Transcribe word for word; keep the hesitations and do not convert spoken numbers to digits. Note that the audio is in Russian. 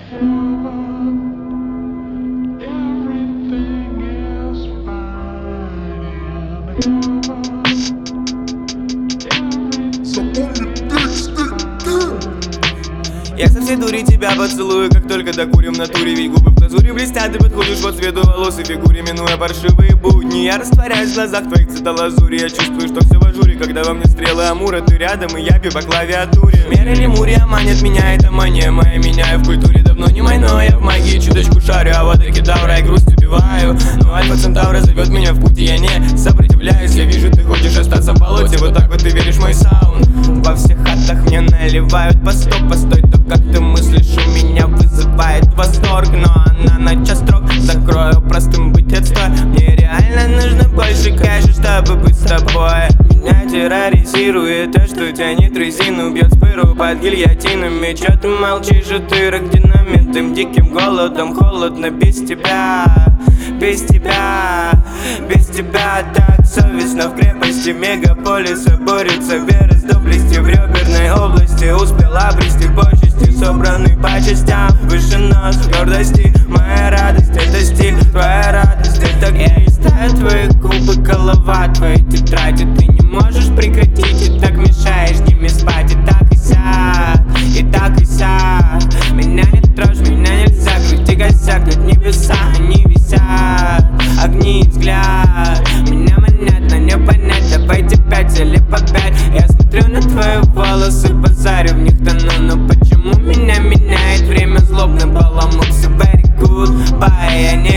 Я со всей дури тебя поцелую, как только докурим в натуре. Ведь губы в глазури блестят, ты подходишь по цвету волос и фигуре. Минуя паршивые будни, я растворяюсь в глазах твоих цветолазури. Я чувствую, что все в ажуре, когда во мне стрелы Амура. Ты рядом, и я пью по клавиатуре. Меры Лемурия манит меня, это мания моя. Меняю в культуре, давно не мой, но я в магии чуточку шарю. А вот Кедавра и грусть убиваю. Но Альфа Центавра зовет меня в путь, и я не сопротивляюсь. Я вижу, ты хочешь остаться в болоте, вот так вот ты веришь в мой саунд. Во всех хатах мне наливают по сто, постой. Как ты мыслишь, у меня вызывает восторг. Но она на час строк, закрою простым быть отстой. Мне реально нужно больше кэша, чтобы быть с тобой. Меня терроризирует то, что тянет резину, бьет спыру под гильотинами. Чё ты молчишь, утырок динамитным диким голодом? Холодно без тебя, без тебя, без тебя. Так совестно в крепости мегаполиса борется вера с доблести. В реберной области успела обрести почести, собранный по частям. Выше нас гордости, моя радость это стиль, твоя радость это гей. Листаю твои губы, голова, твои тетради. Ты не можешь прекратить, и так мешаешь ними спать. И так и сяк, и так и сяк. Меня не трожь, меня нельзя, крути косяк. Над небеса они висят, огни и взгляд. Меня манят, но не понять, давайте пять или по пять. Я смотрю на твои волосы, базарю в них тону. Но почему меня меняет время злобно баламутся? Very good, bye, я не